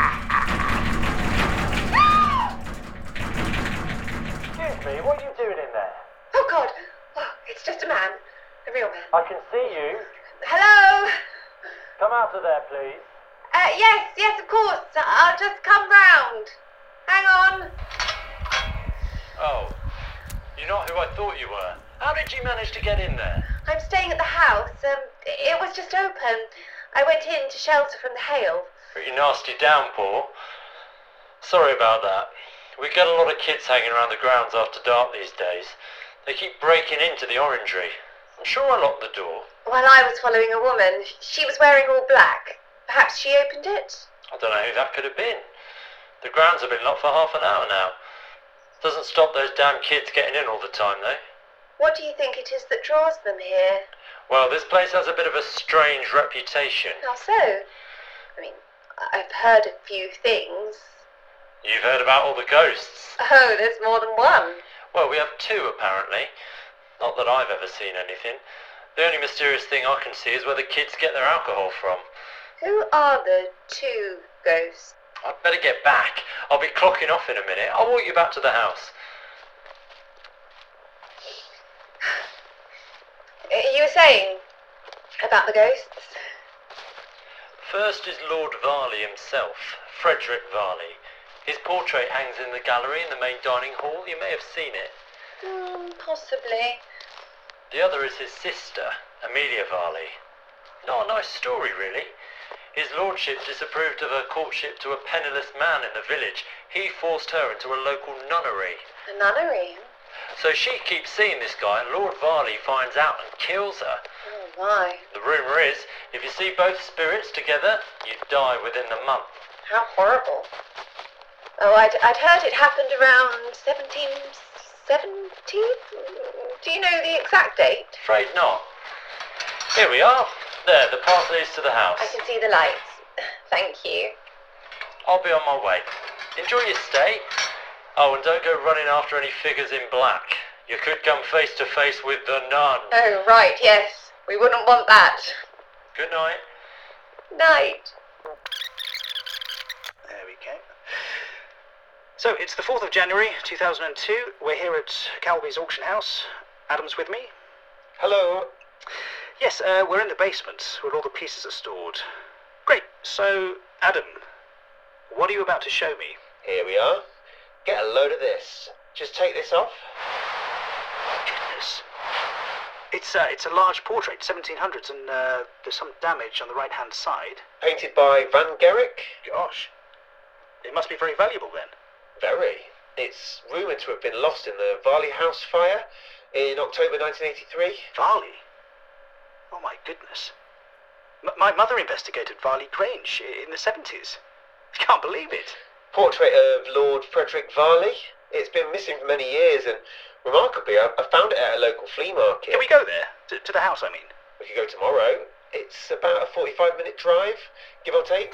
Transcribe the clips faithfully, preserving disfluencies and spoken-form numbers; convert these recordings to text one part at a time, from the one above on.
Excuse me, what are you doing in there? Oh, God. Oh, it's just a man. A real man. I can see you. Hello? Come out of there, please. Uh, yes, yes, of course. I'll just come round. Hang on. Oh, you're not who I thought you were. How did you manage to get in there? I'm staying at the house. Um, it was just open. I went in to shelter from the hail. Pretty nasty downpour. Sorry about that. We get a lot of kids hanging around the grounds after dark these days. They keep breaking into the orangery. I'm sure I locked the door. While I was following a woman, she was wearing all black. Perhaps she opened it? I don't know who that could have been. The grounds have been locked for half an hour now. Doesn't stop those damn kids getting in all the time, though. What do you think it is that draws them here? Well, this place has a bit of a strange reputation. How so? I mean, I've heard a few things. You've heard about all the ghosts? Oh, there's more than one. Well, we have two, apparently. Not that I've ever seen anything. The only mysterious thing I can see is where the kids get their alcohol from. Who are the two ghosts? I'd better get back. I'll be clocking off in a minute. I'll walk you back to the house. You were saying about the ghosts? First is Lord Varley himself, Frederick Varley. His portrait hangs in the gallery in the main dining hall. You may have seen it. Hmm, possibly. The other is his sister, Amelia Varley. Not a nice story, really. His lordship disapproved of her courtship to a penniless man in the village. He forced her into a local nunnery. A nunnery? So she keeps seeing this guy, and Lord Varley finds out and kills her. Oh, my. The rumour is, if you see both spirits together, you die within the month. How horrible. Oh, I'd, I'd heard it happened around seventeen seventy? Do you know the exact date? Afraid not. Here we are. There, the path leads to the house. I can see the lights. Thank you. I'll be on my way. Enjoy your stay. Oh, and don't go running after any figures in black. You could come face to face with the nun. Oh, right, yes. We wouldn't want that. Good night. Night. There we go. So, it's the fourth of January, two thousand two. We're here at Calby's auction house. Adam's with me. Hello. Yes, uh, we're in the basement where all the pieces are stored. Great. So, Adam, what are you about to show me? Here we are. Get a load of this. Just take this off. Goodness. It's, uh, it's a large portrait, seventeen hundreds, and uh, there's some damage on the right-hand side. Painted by Van Gerrick. Gosh. It must be very valuable then. Very. It's rumoured to have been lost in the Varley House fire in October nineteen eighty-three. Varley? Oh my goodness. M- my mother investigated Varley Grange in the seventies. I can't believe it. Portrait of Lord Frederick Varley. It's been missing for many years, and remarkably, I, I found it at a local flea market. Can we go there? To, to the house, I mean. We could go tomorrow. It's about a forty-five minute drive, give or take.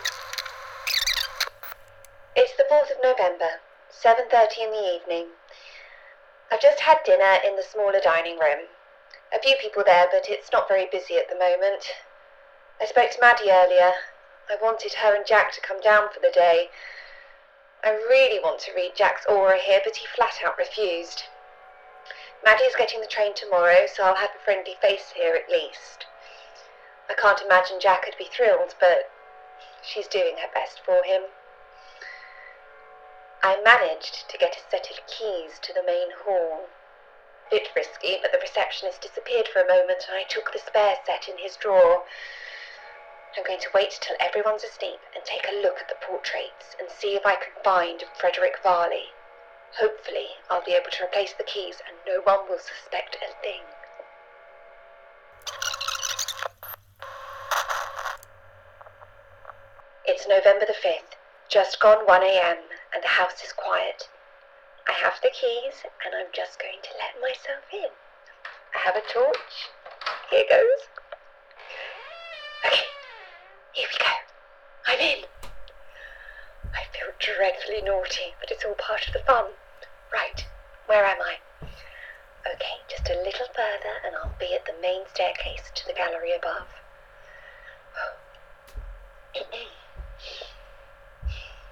It's the fourth of November, seven thirty in the evening. I've just had dinner in the smaller dining room. A few people there, but it's not very busy at the moment. I spoke to Maddie earlier. I wanted her and Jack to come down for the day. I really want to read Jack's aura here, but he flat out refused. Maddie's getting the train tomorrow, so I'll have a friendly face here at least. I can't imagine Jack would be thrilled, but she's doing her best for him. I managed to get a set of keys to the main hall. Bit risky, but the receptionist disappeared for a moment and I took the spare set in his drawer. I'm going to wait till everyone's asleep and take a look at the portraits and see if I can find Frederick Varley. Hopefully, I'll be able to replace the keys and no one will suspect a thing. It's November the fifth, just gone one a.m. and the house is quiet. I have the keys and I'm just going to let myself in. I have a torch. Here goes. Okay, here we go. I'm in. I feel dreadfully naughty, but it's all part of the fun. Right, where am I? Okay, just a little further and I'll be at the main staircase to the gallery above.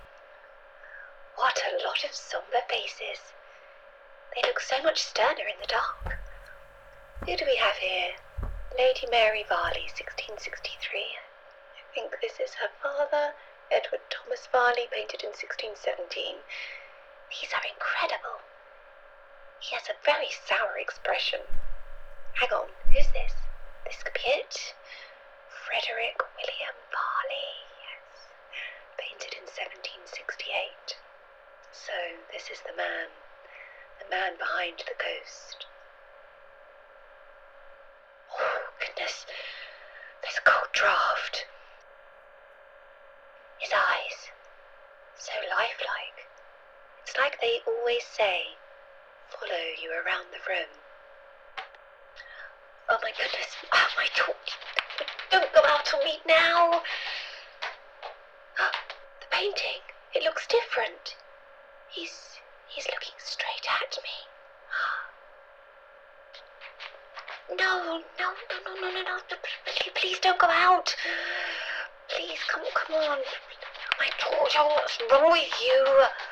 lot of sombre faces. They look so much sterner in the dark. Who do we have here? Lady Mary Varley, sixteen sixty-three. I think this is her father, Edward Thomas Varley, painted in sixteen seventeen. These are incredible. He has a very sour expression. Hang on, who's this? This could be it. Frederick William Varley, yes. Painted in seventeen sixty-eight. So, this is the man. The man behind the ghost. Oh, goodness. There's a cold draft. His eyes. So lifelike. It's like they always say, follow you around the room. Oh my goodness. Oh, my torch. Don't go out on me now. The painting. It looks different. He's, he's looking straight at me. No, no, no, no, no, no, no. Please, please don't go out. Please, come, come on. My torch. Oh, what's wrong with you?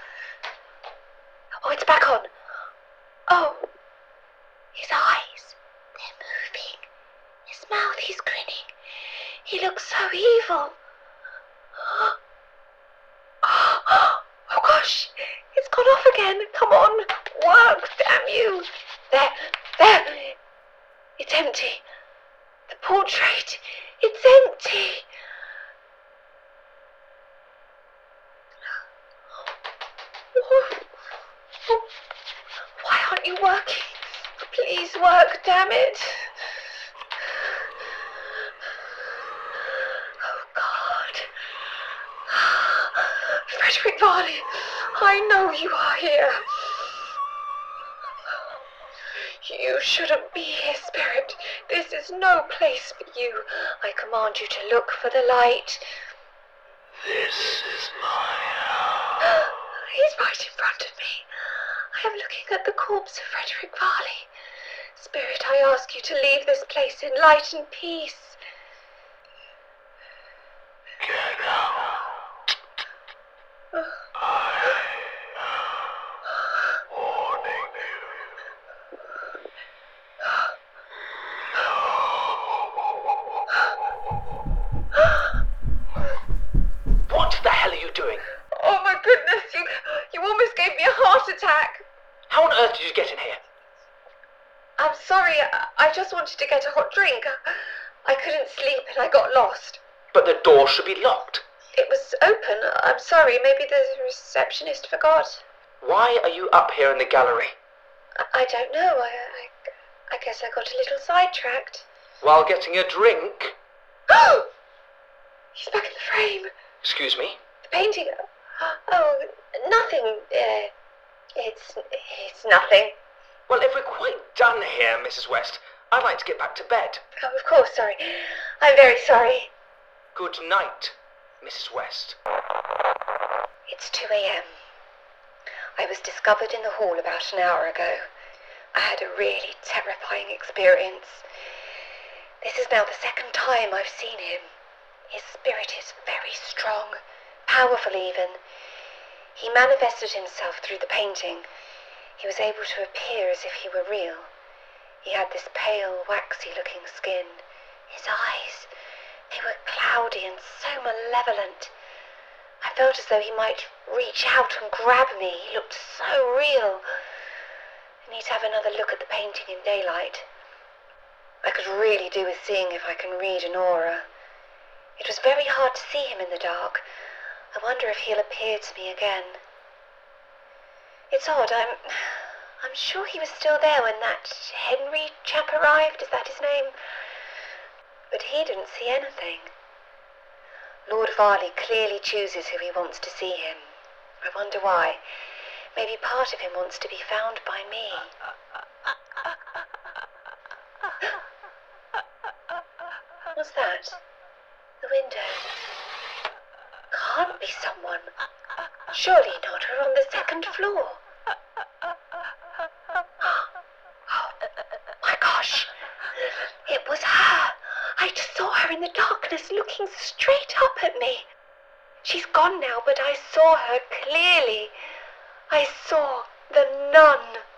Oh, it's back on. Oh, his eyes. They're moving. His mouth, he's grinning. He looks so evil. Oh gosh, it's gone off again. Come on, work, damn you. There, there. It's empty. The portrait, it's empty. Why aren't you working? Please work, damn it. Oh, God. Frederick Varley, I know you are here. You shouldn't be here, Spirit. This is no place for you. I command you to look for the light. This is my house. He's right in front of me. I am looking at the corpse of Frederick Varley. Spirit, I ask you to leave this place in light and peace. Get out. Oh. I am warning you. What the hell are you doing? Oh my goodness, you, you almost gave me a heart attack. How on earth did you get in here? I'm sorry, I, I just wanted to get a hot drink. I couldn't sleep and I got lost. But the door should be locked. It was open. I'm sorry, maybe the receptionist forgot. Why are you up here in the gallery? I, I don't know. I, I, I guess I got a little sidetracked. While getting a drink? Oh! He's back in the frame. Excuse me? The painting. Oh, nothing. Uh, it's it's nothing. Well, if we're quite done here, Missus West, I'd like to get back to bed. Oh, of course, sorry. I'm very sorry. Good night, Missus West. It's two a.m. I was discovered in the hall about an hour ago. I had a really terrifying experience. This is now the second time I've seen him. His spirit is very strong, powerful even. He manifested himself through the painting. He was able to appear as if he were real. He had this pale, waxy-looking skin. His eyes, they were cloudy and so malevolent. I felt as though he might reach out and grab me. He looked so real. I need to have another look at the painting in daylight. I could really do with seeing if I can read an aura. It was very hard to see him in the dark. I wonder if he'll appear to me again. It's odd, I'm... I'm sure he was still there when that Henry chap arrived, is that his name? But he didn't see anything. Lord Varley clearly chooses who he wants to see him. I wonder why. Maybe part of him wants to be found by me. What's that? The window. Can't be someone. Surely not. We're on the second floor. Oh, my gosh. It was her. I just saw her in the darkness looking straight up at me. She's gone now, but I saw her clearly. I saw the nun.